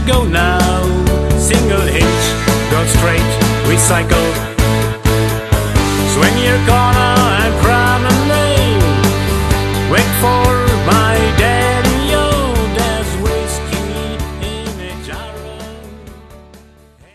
go now. Single hitch, go straight, recycle. Swing your corner and crown a name. Wait for